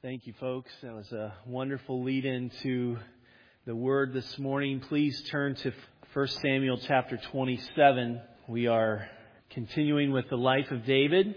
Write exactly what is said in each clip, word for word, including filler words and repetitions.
Thank you, folks. That was a wonderful lead into the Word this morning. Please turn to First Samuel chapter twenty-seven. We are continuing with the life of David.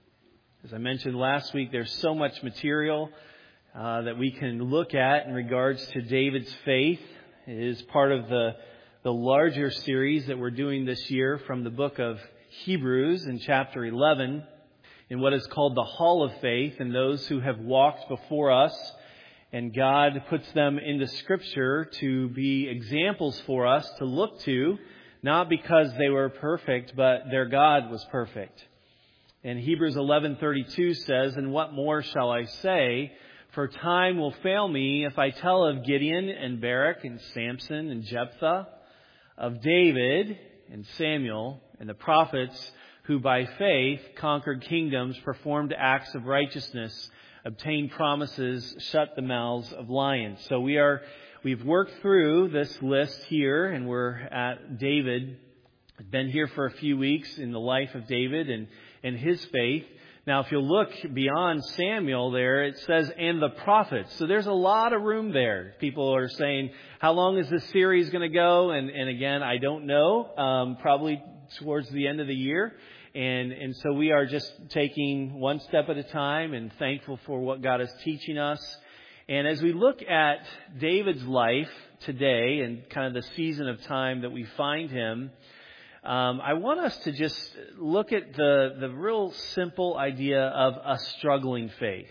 As I mentioned last week, there's so much material uh, that we can look at in regards to David's faith. It is part of the, the larger series that we're doing this year from the book of Hebrews in chapter eleven. In what is called the Hall of Faith, and those who have walked before us, and God puts them into Scripture to be examples for us to look to, not because they were perfect, but their God was perfect. And Hebrews eleven thirty-two says, "And what more shall I say? For time will fail me if I tell of Gideon and Barak and Samson and Jephthah, of David and Samuel and the prophets, who by faith conquered kingdoms, performed acts of righteousness, obtained promises, shut the mouths of lions." So we are, we've worked through this list here, and we're at David. I've been here for a few weeks in the life of David and, and his faith. Now, if you look beyond Samuel there, it says, "and the prophets." So there's a lot of room there. People are saying, how long is this series going to go? And, and again, I don't know. Um, probably towards the end of the year. And and so we are just taking one step at a time and thankful for what God is teaching us. And as we look at David's life today and kind of the season of time that we find him, um, I want us to just look at the, the real simple idea of a struggling faith.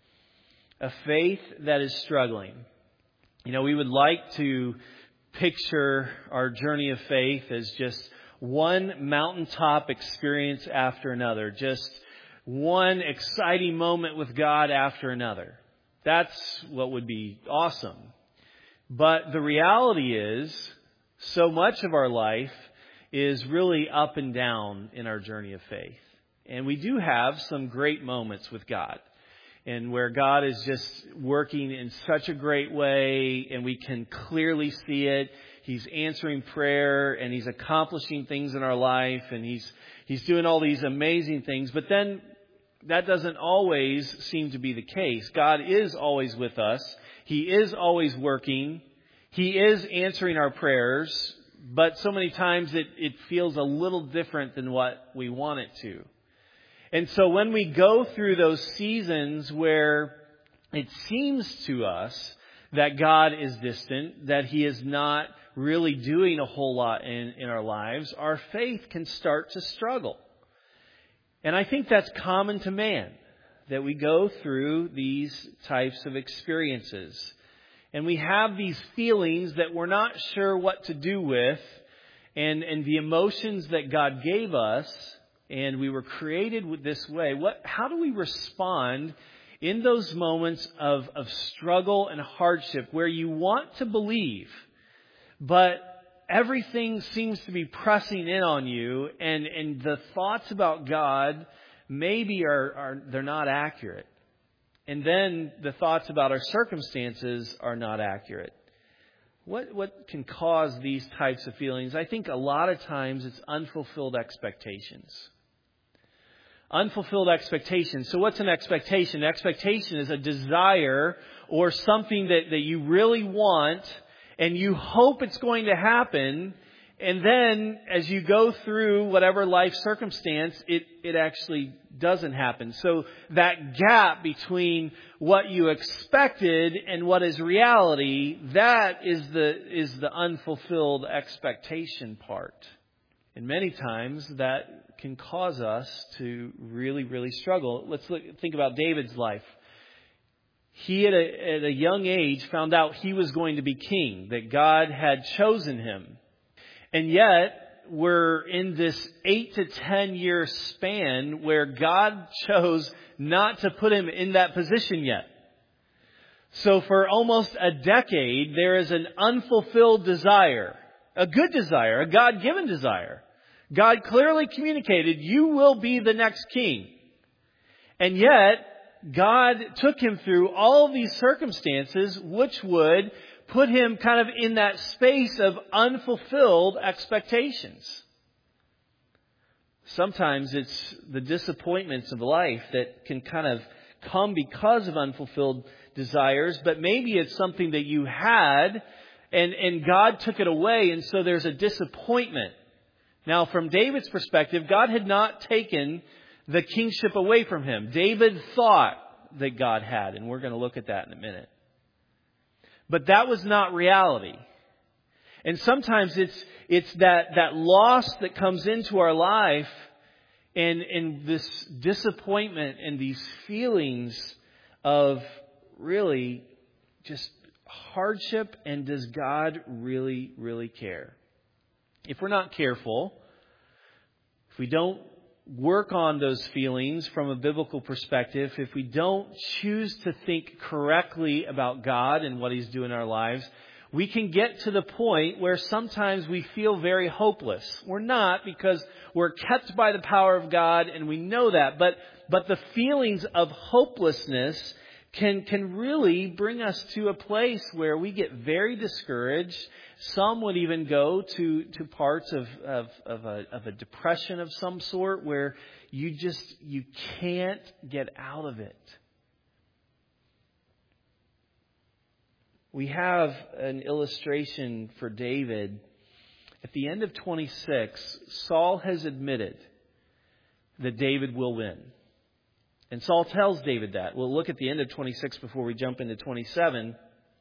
A faith that is struggling. You know, we would like to picture our journey of faith as just one mountaintop experience after another. Just one exciting moment with God after another. That's what would be awesome. But the reality is, so much of our life is really up and down in our journey of faith. And we do have some great moments with God. And where God is just working in such a great way, and we can clearly see it. He's answering prayer, and He's accomplishing things in our life, and He's He's doing all these amazing things. But then that doesn't always seem to be the case. God is always with us. He is always working. He is answering our prayers. But so many times it, it feels a little different than what we want it to. And so when we go through those seasons where it seems to us that God is distant, that He is not really doing a whole lot in, in our lives, our faith can start to struggle. And I think that's common to man, that we go through these types of experiences. And we have these feelings that we're not sure what to do with, and, and the emotions that God gave us, and we were created with this way. What? How do we respond in those moments of, of struggle and hardship where you want to believe, but everything seems to be pressing in on you, and, and the thoughts about God maybe are, are they're not accurate. And then the thoughts about our circumstances are not accurate. What what can cause these types of feelings? I think a lot of times it's unfulfilled expectations. Unfulfilled expectations. So what's an expectation? An expectation is a desire or something that, that you really want, and you hope it's going to happen. And then as you go through whatever life circumstance, it, it actually doesn't happen. So that gap between what you expected and what is reality, that is the, is the unfulfilled expectation part. And many times that can cause us to really, really struggle. Let's look, think about David's life. He at a, at a young age found out he was going to be king, that God had chosen him. And yet, we're in this eight to ten year span where God chose not to put him in that position yet. So for almost a decade, there is an unfulfilled desire, a good desire, a God-given desire. God clearly communicated, you will be the next king. And yet, God took him through all of these circumstances, which would put him kind of in that space of unfulfilled expectations. Sometimes it's the disappointments of life that can kind of come because of unfulfilled desires, but maybe it's something that you had and, and God took it away, and so there's a disappointment. Now, from David's perspective, God had not taken the kingship away from him. David thought that God had, and we're going to look at that in a minute. But that was not reality. And sometimes it's it's that, that loss that comes into our life, and, and this disappointment and these feelings of really just hardship, and does God really, really care? If we're not careful, if we don't work on those feelings from a biblical perspective, if we don't choose to think correctly about God and what He's doing in our lives, we can get to the point where sometimes we feel very hopeless. We're not, because we're kept by the power of God, and we know that. But but the feelings of hopelessness can can really bring us to a place where we get very discouraged. Some would even go to, to parts of, of, of, a, of a depression of some sort, where you just, you can't get out of it. We have an illustration for David. At the end of twenty-six, Saul has admitted that David will win. And Saul tells David that. We'll look at the end of twenty-six before we jump into twenty-seven.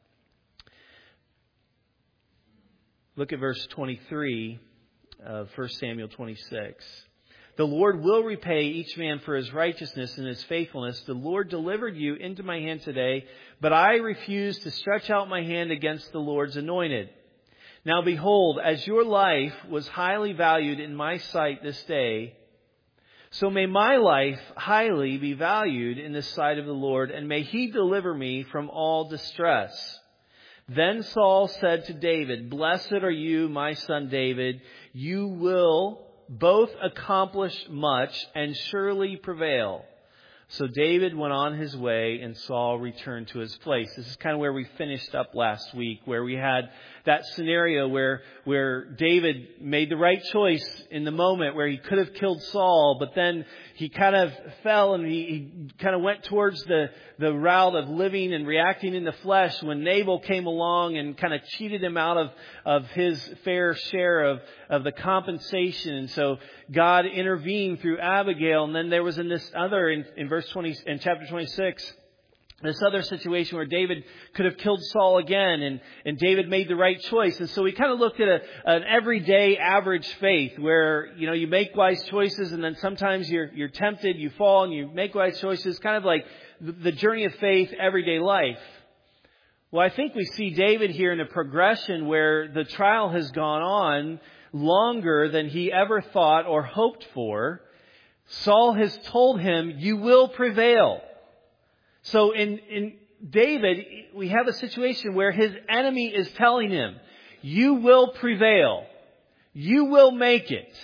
Look at verse twenty-three of First Samuel twenty-six. The Lord will repay each man for his righteousness and his faithfulness. The Lord delivered you into my hand today, but I refuse to stretch out my hand against the Lord's anointed. Now behold, as your life was highly valued in my sight this day, so may my life highly be valued in the sight of the Lord, and may He deliver me from all distress. Then Saul said to David, Blessed are you, my son David. You will both accomplish much and surely prevail. So David went on his way, and Saul returned to his place. This is kind of where we finished up last week, where we had that scenario where where David made the right choice in the moment, where he could have killed Saul, but then he kind of fell, and he, he kind of went towards the, the route of living and reacting in the flesh when Nabal came along and kind of cheated him out of, of his fair share of, of the compensation. And so God intervened through Abigail. And then there was in this other, in, in verse twenty, in chapter twenty-six, this other situation where David could have killed Saul again, and, and David made the right choice. And so we kind of looked at a, an everyday average faith where, you know, you make wise choices, and then sometimes you're, you're tempted, you fall, and you make wise choices, kind of like the, the journey of faith, everyday life. Well, I think we see David here in a progression where the trial has gone on longer than he ever thought or hoped for. Saul has told him, you will prevail. So in, in David, we have a situation where his enemy is telling him, you will prevail. You will make it.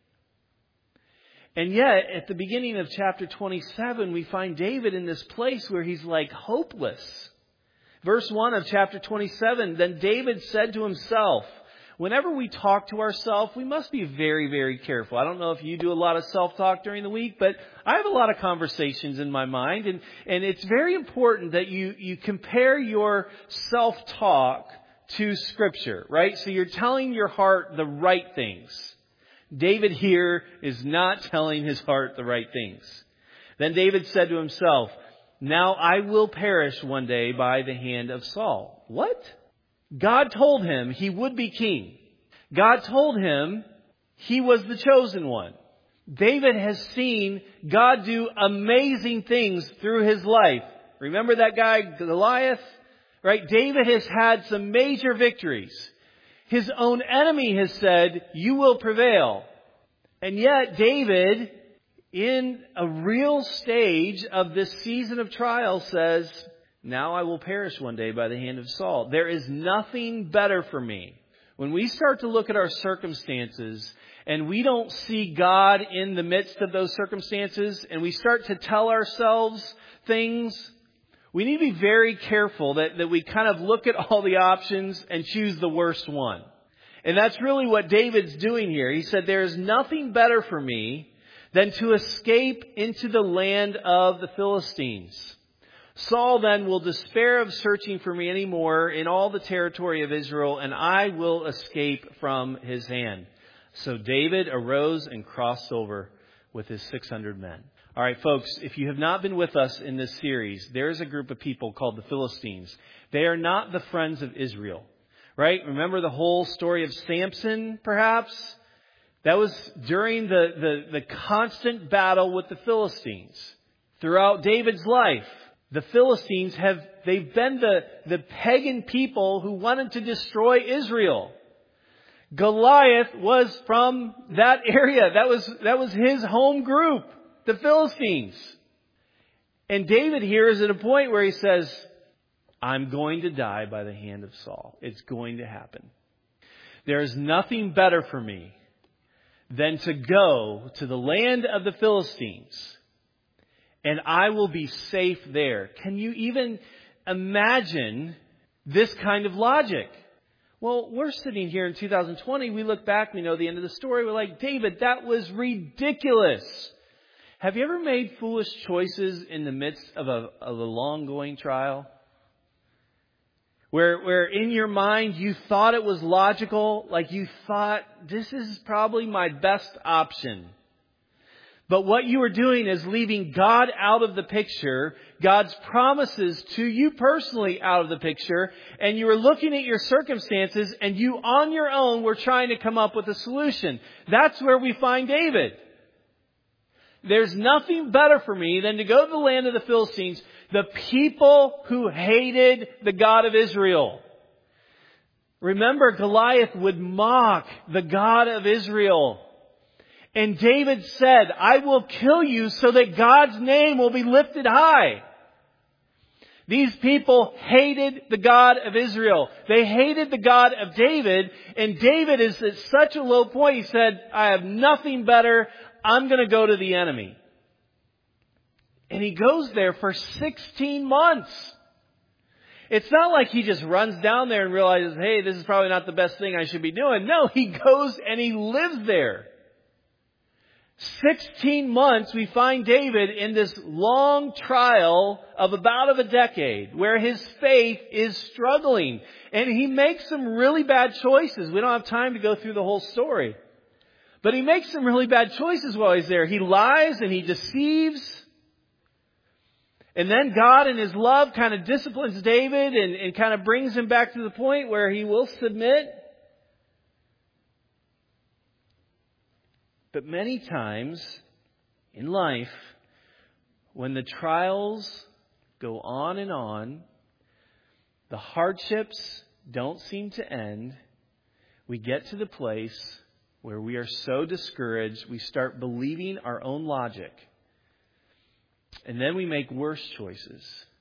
And yet, at the beginning of chapter twenty-seven, we find David in this place where he's like hopeless. Verse one of chapter twenty-seven, then David said to himself, whenever we talk to ourselves, we must be very, very careful. I don't know if you do a lot of self-talk during the week, but I have a lot of conversations in my mind. And, and it's very important that you, you compare your self-talk to Scripture, right? So you're telling your heart the right things. David here is not telling his heart the right things. Then David said to himself, now I will perish one day by the hand of Saul. What? God told him he would be king. God told him he was the chosen one. David has seen God do amazing things through his life. Remember that guy Goliath? Right? David has had some major victories. His own enemy has said, you will prevail. And yet David, in a real stage of this season of trial, says, now I will perish one day by the hand of Saul. There is nothing better for me. When we start to look at our circumstances and we don't see God in the midst of those circumstances, and we start to tell ourselves things, we need to be very careful that, that we kind of look at all the options and choose the worst one. And that's really what David's doing here. He said, there is nothing better for me than to escape into the land of the Philistines. Saul then will despair of searching for me anymore in all the territory of Israel, and I will escape from his hand. So David arose and crossed over with his six hundred men. All right, folks, if you have not been with us in this series, there is a group of people called the Philistines. They are not the friends of Israel, right? Remember the whole story of Samson, perhaps? That was during the, the, the constant battle with the Philistines. Throughout David's life, the Philistines have, they've been the, the pagan people who wanted to destroy Israel. Goliath was from that area. That was, that was his home group, the Philistines. And David here is at a point where he says, I'm going to die by the hand of Saul. It's going to happen. There is nothing better for me than to go to the land of the Philistines, and I will be safe there. Can you even imagine this kind of logic? Well, we're sitting here in two thousand twenty. We look back, we know the end of the story. We're like, David, that was ridiculous. Have you ever made foolish choices in the midst of a, of a long-going trial? Where, where in your mind you thought it was logical, like you thought, this is probably my best option. But what you were doing is leaving God out of the picture, God's promises to you personally out of the picture, and you were looking at your circumstances and you on your own were trying to come up with a solution. That's where we find David. There's nothing better for me than to go to the land of the Philistines, the people who hated the God of Israel. Remember, Goliath would mock the God of Israel. And David said, I will kill you so that God's name will be lifted high. These people hated the God of Israel. They hated the God of David. And David is at such a low point. He said, I have nothing better. I'm going to go to the enemy. And he goes there for sixteen months. It's not like he just runs down there and realizes, hey, this is probably not the best thing I should be doing. No, he goes and he lives there. sixteen months, we find David in this long trial of about of a decade where his faith is struggling. And he makes some really bad choices. We don't have time to go through the whole story. But he makes some really bad choices while he's there. He lies and he deceives. And then God in his love kind of disciplines David and, and kind of brings him back to the point where he will submit. But many times in life, when the trials go on and on, the hardships don't seem to end, we get to the place where we are so discouraged, we start believing our own logic. And then we make worse choices.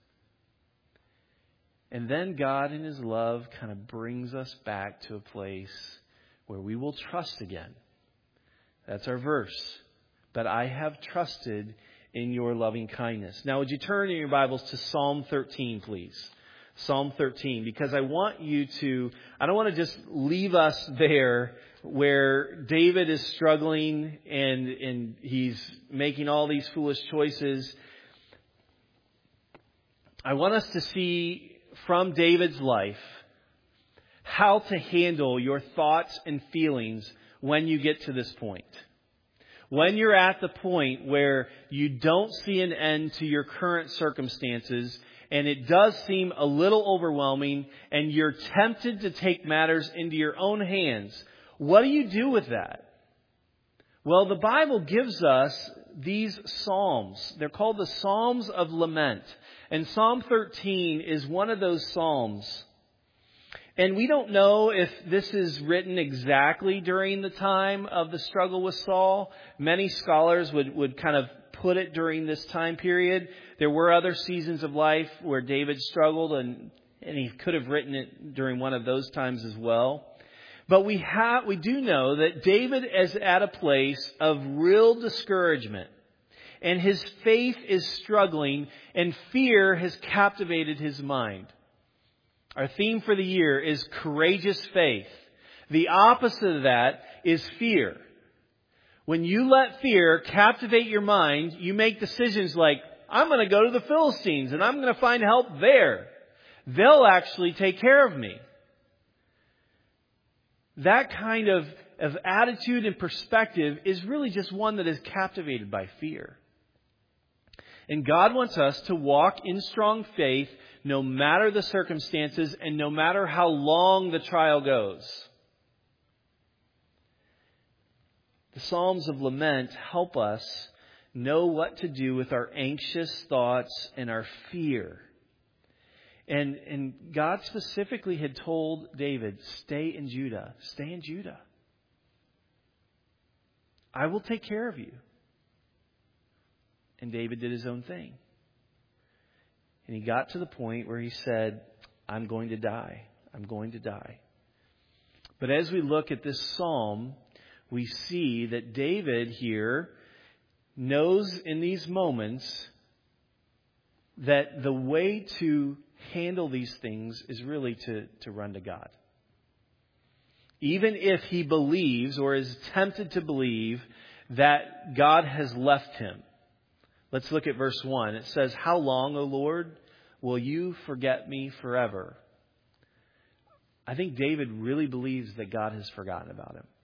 And then God in his love kind of brings us back to a place where we will trust again. That's our verse. But I have trusted in your loving kindness. Now, would you turn in your Bibles to Psalm thirteen, please? Psalm thirteen, because I want you to, I don't want to just leave us there where David is struggling and, and he's making all these foolish choices. I want us to see from David's life how to handle your thoughts and feelings when you get to this point. When you're at the point where you don't see an end to your current circumstances and it does seem a little overwhelming and you're tempted to take matters into your own hands, what do you do with that? Well, the Bible gives us these Psalms. They're called the Psalms of Lament. And Psalm thirteen is one of those Psalms. And we don't know if this is written exactly during the time of the struggle with Saul. Many scholars would, would kind of put it during this time period. There were other seasons of life where David struggled, and, and he could have written it during one of those times as well. But we have, we do know that David is at a place of real discouragement. And his faith is struggling, and fear has captivated his mind. Our theme for the year is courageous faith. The opposite of that is fear. When you let fear captivate your mind, you make decisions like, I'm going to go to the Philistines and I'm going to find help there. They'll actually take care of me. That kind of, of attitude and perspective is really just one that is captivated by fear. And God wants us to walk in strong faith no matter the circumstances and no matter how long the trial goes. The Psalms of Lament help us know what to do with our anxious thoughts and our fear. And, and God specifically had told David, stay in Judah. Stay in Judah. I will take care of you. And David did his own thing. And he got to the point where he said, I'm going to die. I'm going to die. But as we look at this psalm, we see that David here knows in these moments that the way to handle these things is really to, to run to God. Even if he believes or is tempted to believe that God has left him. Let's look at verse one. It says, how long, O Lord, will you forget me forever? I think David really believes that God has forgotten about him.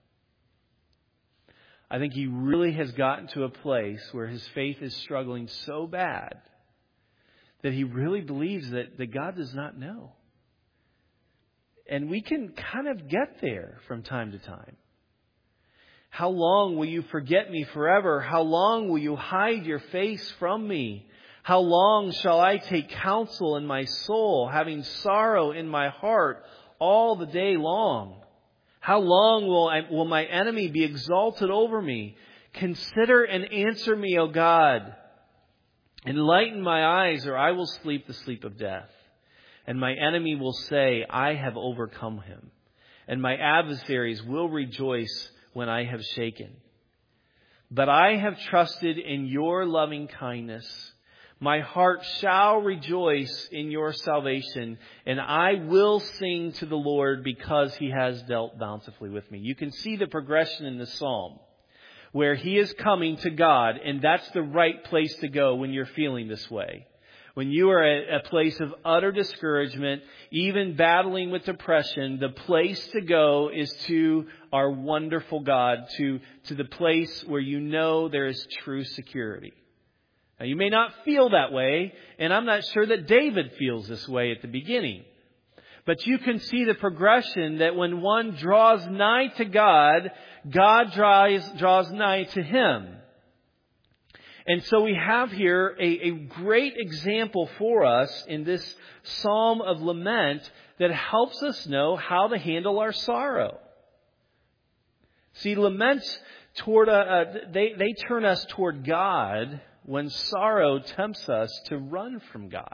I think he really has gotten to a place where his faith is struggling so bad that he really believes that, that God does not know. And we can kind of get there from time to time. How long will you forget me forever? How long will you hide your face from me? How long shall I take counsel in my soul, having sorrow in my heart all the day long? How long will, I, will my enemy be exalted over me? Consider and answer me, O God. Enlighten my eyes, or I will sleep the sleep of death. And my enemy will say, I have overcome him. And my adversaries will rejoice when I have shaken. But I have trusted in your loving kindness. My heart shall rejoice in your salvation, and I will sing to the Lord because he has dealt bountifully with me. You can see the progression in the psalm where he is coming to God, and that's the right place to go when you're feeling this way. When you are at a place of utter discouragement, even battling with depression, the place to go is to our wonderful God, to, to the place where you know there is true security. Now, you may not feel that way, and I'm not sure that David feels this way at the beginning. But you can see the progression that when one draws nigh to God, God draws, draws nigh to him. And so we have here a, a great example for us in this Psalm of Lament that helps us know how to handle our sorrow. See, laments toward a, a, they, they turn us toward God when sorrow tempts us to run from God.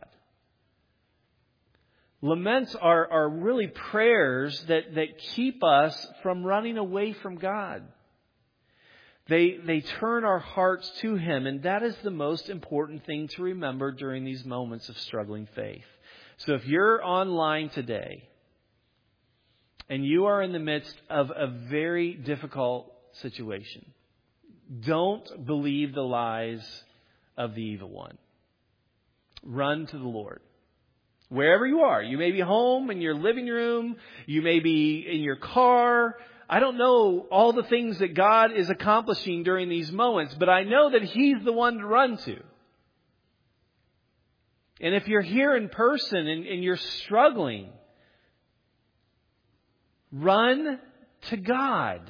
Laments are, are really prayers that, that keep us from running away from God. They, they turn our hearts to him, and that is the most important thing to remember during these moments of struggling faith. So if you're online today and you are in the midst of a very difficult situation, don't believe the lies of the evil one. Run to the Lord. Wherever you are, you may be home in your living room, you may be in your car. I don't know all the things that God is accomplishing during these moments, but I know that he's the one to run to. And if you're here in person and, and you're struggling, run to God.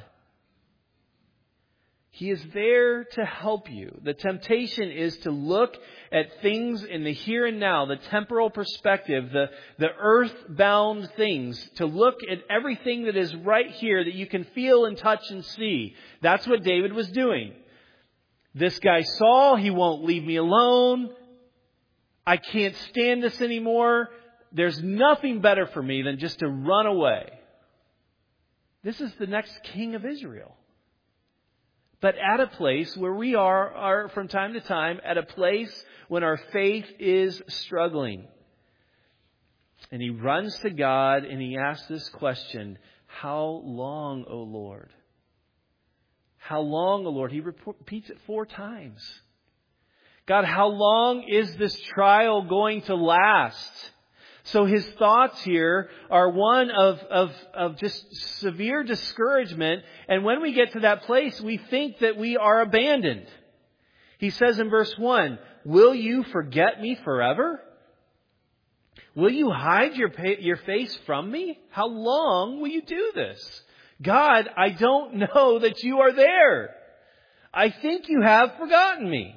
He is there to help you. The temptation is to look at things in the here and now, the temporal perspective, the, the earth-bound things, to look at everything that is right here that you can feel and touch and see. That's what David was doing. This guy Saul, he won't leave me alone. I can't stand this anymore. There's nothing better for me than just to run away. This is the next king of Israel. But at a place where we are, are from time to time, at a place when our faith is struggling. And he runs to God and he asks this question, how long, O Lord? How long, O Lord? He repeats it four times. God, how long is this trial going to last? So his thoughts here are one of, of, of just severe discouragement. And when we get to that place, we think that we are abandoned. He says in verse one, will you forget me forever? Will you hide your, your face from me? How long will you do this? God, I don't know that you are there. I think you have forgotten me.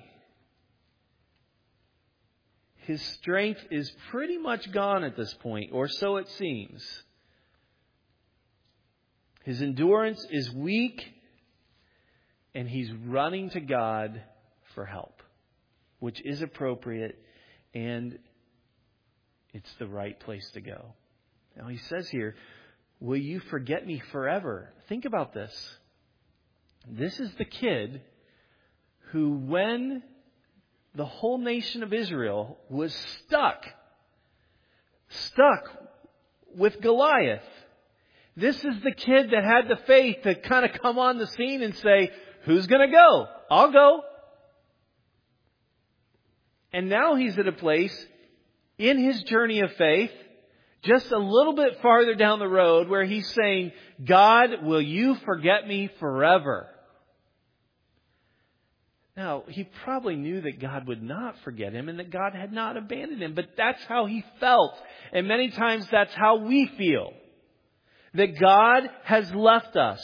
His strength is pretty much gone at this point, or so it seems. His endurance is weak, and he's running to God for help, which is appropriate, and it's the right place to go. Now he says here, will you forget me forever? Think about this. This is the kid who, when the whole nation of Israel was stuck, stuck with Goliath, this is the kid that had the faith to kind of come on the scene and say, who's going to go? I'll go. And now he's at a place in his journey of faith, just a little bit farther down the road, where he's saying, God, will you forget me forever? Now, he probably knew that God would not forget him and that God had not abandoned him, but that's how he felt. And many times that's how we feel. That God has left us.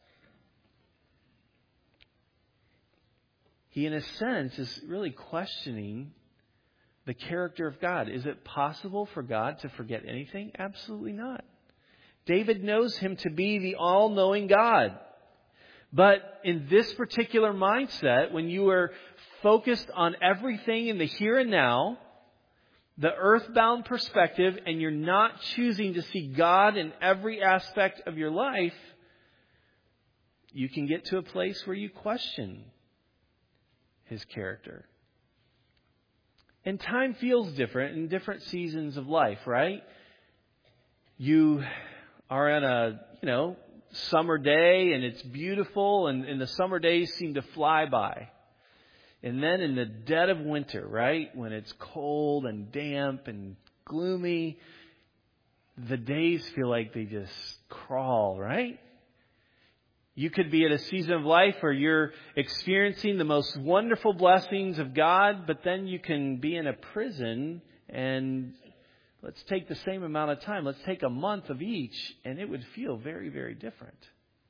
He, in a sense, is really questioning the character of God. Is it possible for God to forget anything? Absolutely not. David knows him to be the all-knowing God. But in this particular mindset, when you are focused on everything in the here and now, the earthbound perspective, and you're not choosing to see God in every aspect of your life, you can get to a place where you question His character. And time feels different in different seasons of life, right? You are on a, you know, summer day and it's beautiful, and, and the summer days seem to fly by. And then in the dead of winter, right, when it's cold and damp and gloomy, the days feel like they just crawl, right? You could be at a season of life where you're experiencing the most wonderful blessings of God, but then you can be in a prison, and let's take the same amount of time. Let's take a month of each, and it would feel very, very different.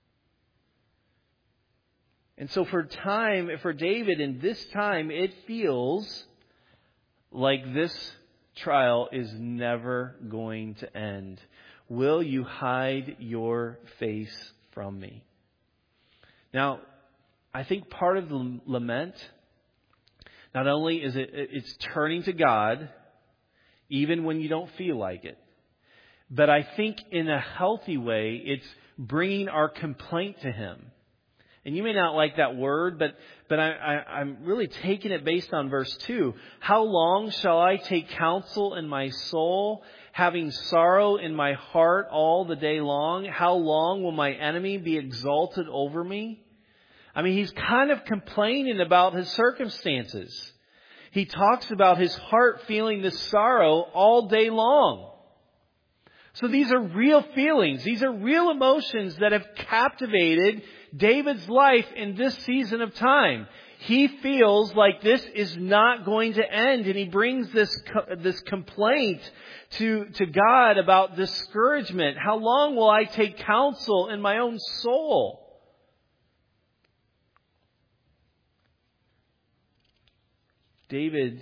And so for time, for David in this time, it feels like this trial is never going to end. Will you hide your face from me? Now, I think part of the lament, not only is it it's turning to God, even when you don't feel like it, but I think in a healthy way, it's bringing our complaint to Him. And you may not like that word, but but I, I, I'm really taking it based on verse two. How long shall I take counsel in my soul, having sorrow in my heart all the day long? How long will my enemy be exalted over me? I mean, he's kind of complaining about his circumstances. He talks about his heart feeling this sorrow all day long. So these are real feelings. These are real emotions that have captivated David's life in this season of time. He feels like this is not going to end, and he brings this this complaint to, to God about discouragement. How long will I take counsel in my own soul? David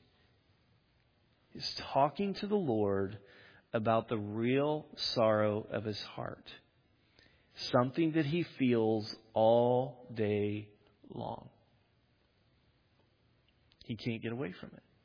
is talking to the Lord about the real sorrow of his heart. Something that he feels all day long. He can't get away from it.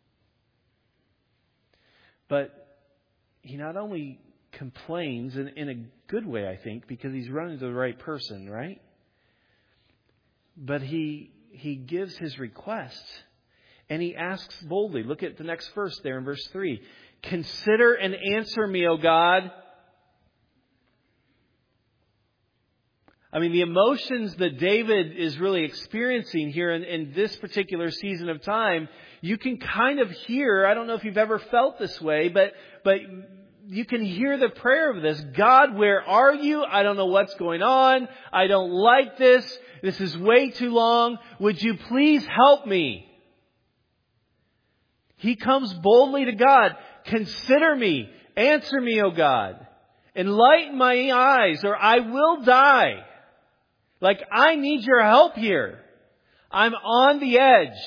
But he not only complains, in, in a good way, I think, because he's running to the right person, right? But he he gives his request. And he asks boldly. Look at the next verse there in verse three. Consider and answer me, O God. I mean, the emotions that David is really experiencing here in, in this particular season of time, you can kind of hear, I don't know if you've ever felt this way, but, but you can hear the prayer of this. God, where are you? I don't know what's going on. I don't like this. This is way too long. Would you please help me? He comes boldly to God. Consider me. Answer me, O God. Enlighten my eyes, or I will die. Like, I need your help here. I'm on the edge.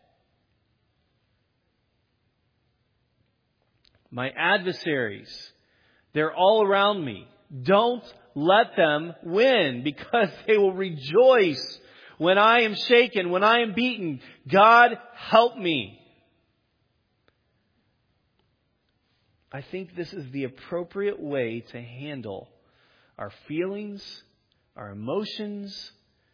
My adversaries, they're all around me. Don't let them win, because they will rejoice when I am shaken, when I am beaten. God, help me. I think this is the appropriate way to handle our feelings, our emotions,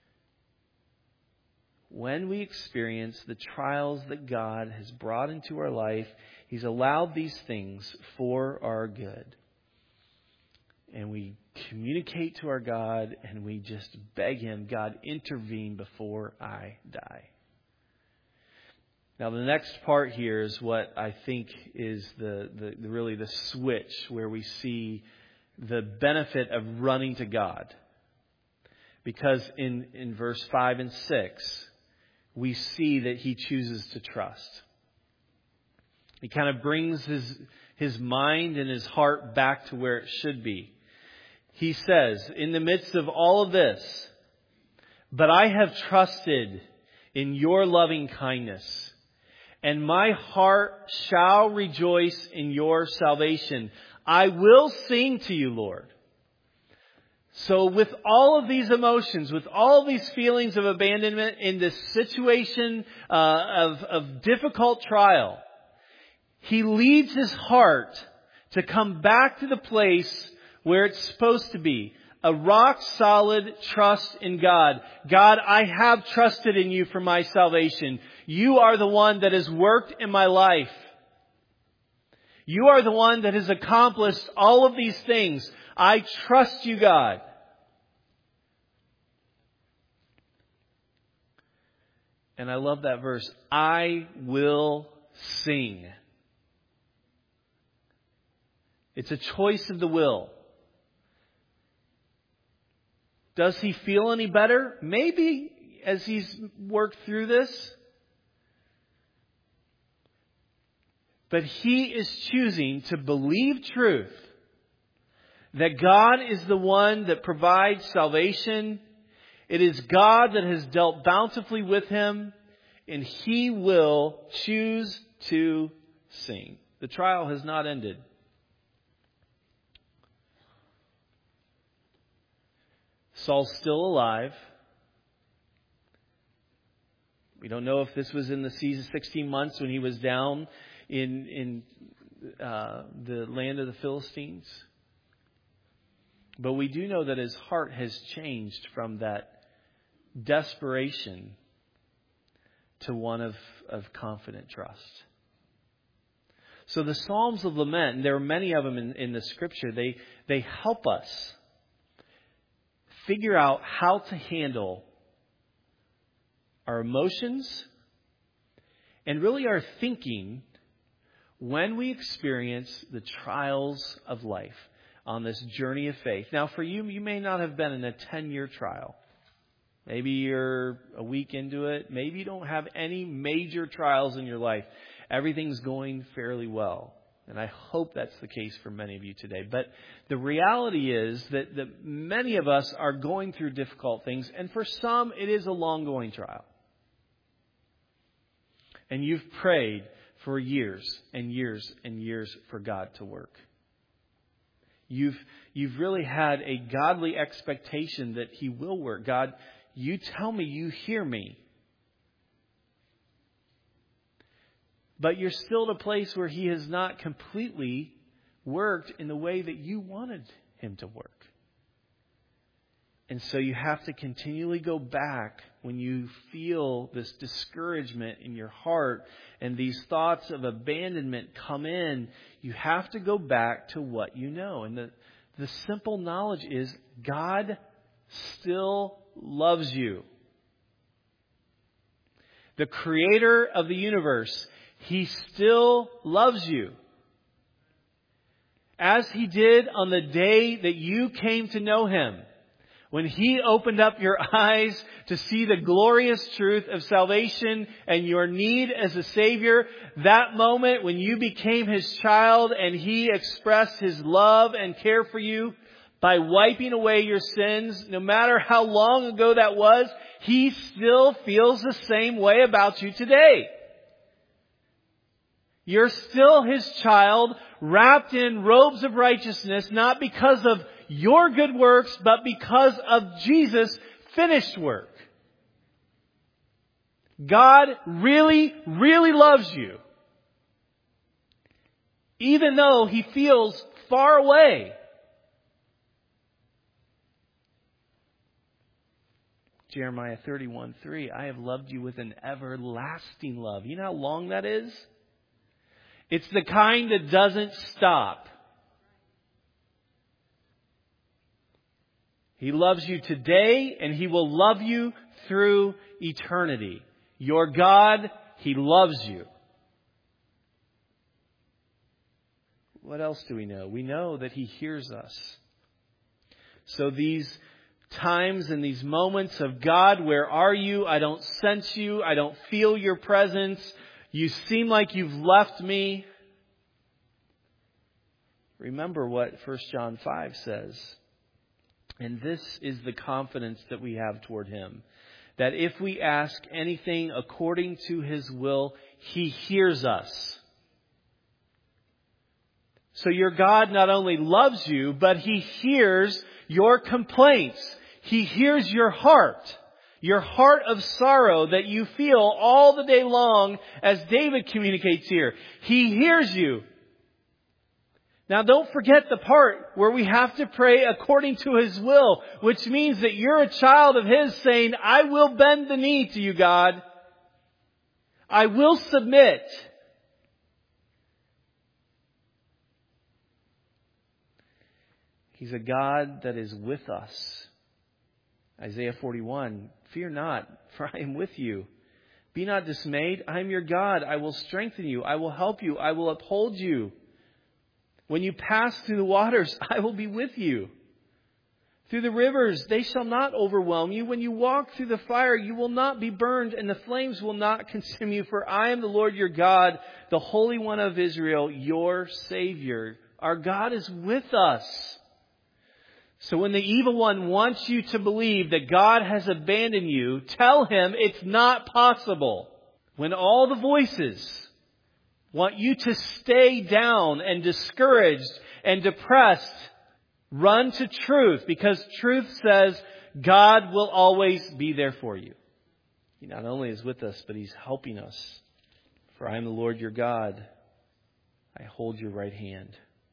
when we experience the trials that God has brought into our life. He's allowed these things for our good. And we communicate to our God and we just beg Him, God, intervene before I die. Now, the next part here is what I think is the, the, the really the switch where we see the benefit of running to God. Because in, in verse five and six, we see that he chooses to trust. He kind of brings his, his mind and his heart back to where it should be. He says, in the midst of all of this, but I have trusted in your loving kindness, and my heart shall rejoice in your salvation. I will sing to you, Lord. So with all of these emotions, with all of these feelings of abandonment in this situation uh, of, of difficult trial, he leads his heart to come back to the place where it's supposed to be. A rock solid trust in God. God, I have trusted in you for my salvation. You are the one that has worked in my life. You are the one that has accomplished all of these things. I trust you, God. And I love that verse. I will sing. It's a choice of the will. Does he feel any better? Maybe as he's worked through this. But he is choosing to believe truth. That God is the one that provides salvation. It is God that has dealt bountifully with him. And he will choose to sing. The trial has not ended. Saul's still alive. We don't know if this was in the season sixteen months when he was down in in uh, the land of the Philistines. But we do know that his heart has changed from that desperation to one of, of confident trust. So the Psalms of Lament, and there are many of them in, in the Scripture, they they help us figure out how to handle our emotions and really our thinking when we experience the trials of life on this journey of faith. Now, for you, you may not have been in a ten-year trial. Maybe you're a week into it. Maybe you don't have any major trials in your life. Everything's going fairly well. And I hope that's the case for many of you today. But the reality is that, that many of us are going through difficult things. And for some, it is a long-going trial. And you've prayed for years and years and years for God to work. You've, you've really had a godly expectation that He will work. God, you tell me you hear me. But you're still at a place where He has not completely worked in the way that you wanted Him to work. And so you have to continually go back when you feel this discouragement in your heart and these thoughts of abandonment come in. You have to go back to what you know. And the, the simple knowledge is God still loves you. The Creator of the universe, He still loves you. As He did on the day that you came to know Him, when He opened up your eyes to see the glorious truth of salvation and your need as a Savior, that moment when you became His child and He expressed His love and care for you by wiping away your sins, no matter how long ago that was, He still feels the same way about you today. You're still His child, wrapped in robes of righteousness, not because of your good works, but because of Jesus' finished work. God really, really loves you. Even though He feels far away. Jeremiah thirty-one three, I have loved you with an everlasting love. You know how long that is? It's the kind that doesn't stop. He loves you today, and He will love you through eternity. Your God, He loves you. What else do we know? We know that He hears us. So these times and these moments of God, where are you? I don't sense you. I don't feel your presence. You seem like you've left me. Remember what First John five says. And this is the confidence that we have toward Him. That if we ask anything according to His will, He hears us. So your God not only loves you, but He hears your complaints. He hears your heart. Your heart of sorrow that you feel all the day long, as David communicates here. He hears you. Now don't forget the part where we have to pray according to His will, which means that you're a child of His saying, I will bend the knee to you, God. I will submit. He's a God that is with us. Isaiah forty-one, fear not, for I am with you. Be not dismayed. I am your God. I will strengthen you. I will help you. I will uphold you. When you pass through the waters, I will be with you. Through the rivers, they shall not overwhelm you. When you walk through the fire, you will not be burned, and the flames will not consume you. For I am the Lord your God, the Holy One of Israel, your Savior. Our God is with us. So when the evil one wants you to believe that God has abandoned you, tell him it's not possible. When all the voices want you to stay down and discouraged and depressed, run to truth, because truth says God will always be there for you. He not only is with us, but He's helping us. For I am the Lord your God. I hold your right hand.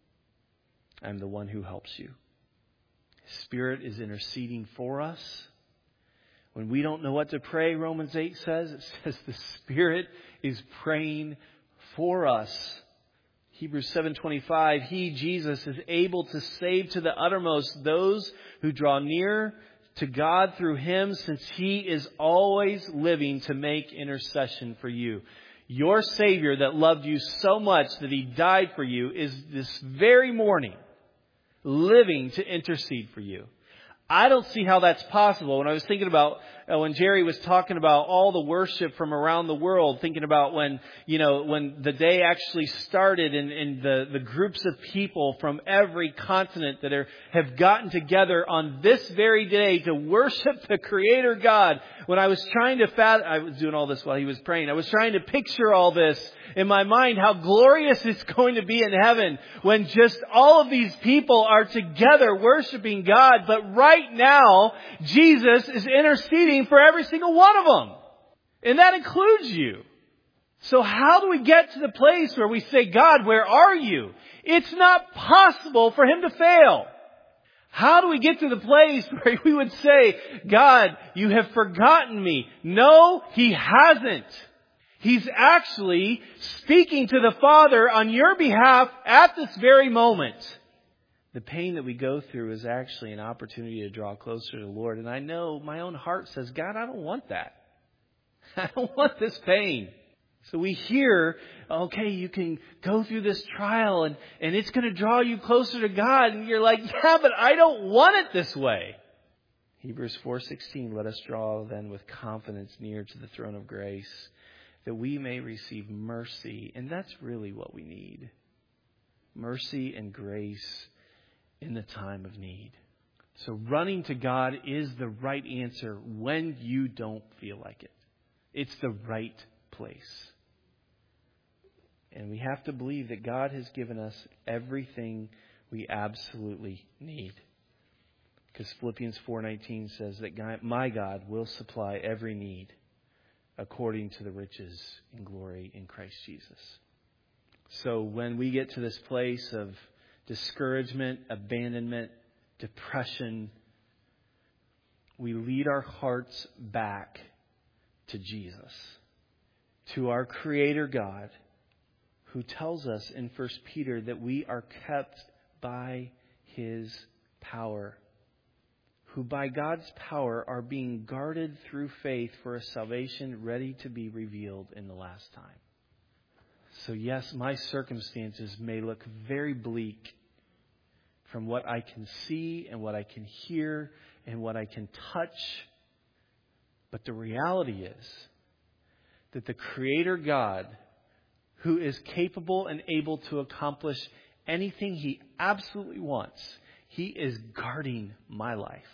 I am the one who helps you. His Spirit is interceding for us. When we don't know what to pray, Romans eight says, it says the Spirit is praying for us. Hebrews seven twenty-five, He, Jesus, is able to save to the uttermost those who draw near to God through Him, since He is always living to make intercession for you. Your Savior that loved you so much that He died for you is this very morning living to intercede for you. I don't see how that's possible. When I was thinking about, uh, when Jerry was talking about all the worship from around the world, thinking about when, you know, when the day actually started and, and the, the groups of people from every continent that are, have gotten together on this very day to worship the Creator God. When I was trying to fathom, I was doing all this while he was praying. I was trying to picture all this in my mind, how glorious it's going to be in heaven when just all of these people are together worshiping God. But right now, Jesus is interceding for every single one of them. And that includes you. So how do we get to the place where we say, God, where are you? It's not possible for Him to fail. How do we get to the place where we would say, God, you have forgotten me? No, He hasn't. He's actually speaking to the Father on your behalf at this very moment. The pain that we go through is actually an opportunity to draw closer to the Lord. And I know my own heart says, God, I don't want that. I don't want this pain. So we hear, okay, you can go through this trial and, and it's going to draw you closer to God. And you're like, yeah, but I don't want it this way. Hebrews four sixteen, let us draw then with confidence near to the throne of grace, that we may receive mercy. And that's really what we need. Mercy and grace in the time of need. So running to God is the right answer when you don't feel like it. It's the right place. And we have to believe that God has given us everything we absolutely need. Because Philippians four nineteen says that God, my God will supply every need according to the riches and glory in Christ Jesus. So when we get to this place of discouragement, abandonment, depression, we lead our hearts back to Jesus, to our Creator God, who tells us in First Peter that we are kept by His power, who by God's power are being guarded through faith for a salvation ready to be revealed in the last time. So yes, my circumstances may look very bleak from what I can see and what I can hear and what I can touch. But the reality is that the Creator God, who is capable and able to accomplish anything He absolutely wants, He is guarding my life.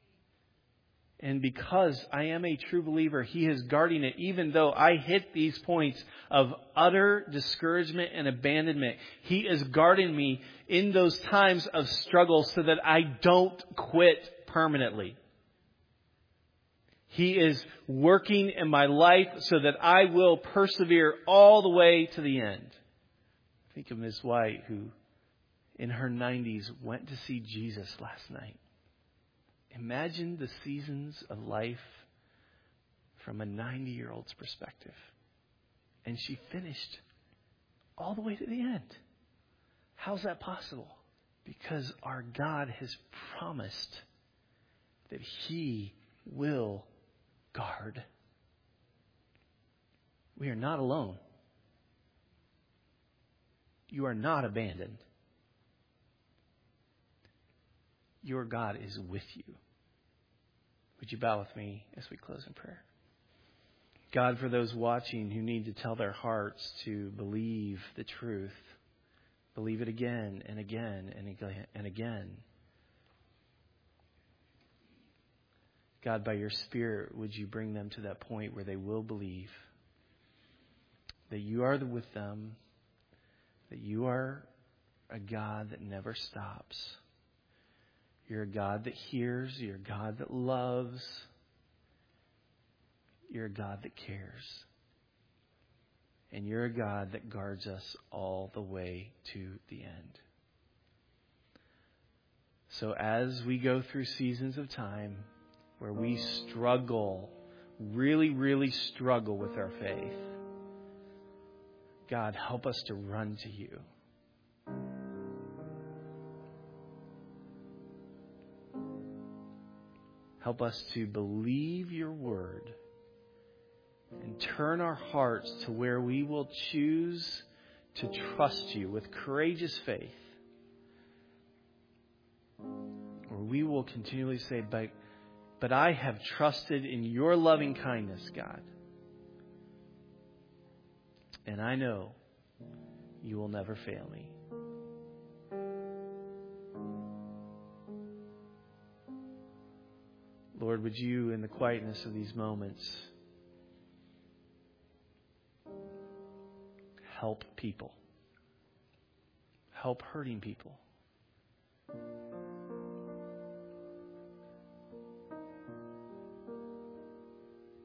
And because I am a true believer, He is guarding it, even though I hit these points of utter discouragement and abandonment. He is guarding me in those times of struggle so that I don't quit permanently. He is working in my life so that I will persevere all the way to the end. Think of Miz White, who in her nineties went to see Jesus last night. Imagine the seasons of life from a ninety-year-old's perspective. And she finished all the way to the end. How's that possible? Because our God has promised that He will guard. We are not alone. You are not abandoned. Your God is with you. Would you bow with me as we close in prayer? God, for those watching who need to tell their hearts to believe the truth, believe it again and again and again and again. God, by your Spirit, would you bring them to that point where they will believe that you are with them, that you are a God that never stops. You're a God that hears. You're a God that loves. You're a God that cares. And you're a God that guards us all the way to the end. So as we go through seasons of time where we struggle, really, really struggle with our faith, God, help us to run to you. Help us to believe your word and turn our hearts to where we will choose to trust you with courageous faith. Where we will continually say, but, but I have trusted in your loving kindness, God. And I know you will never fail me. Lord, would you, in the quietness of these moments, help people, help hurting people,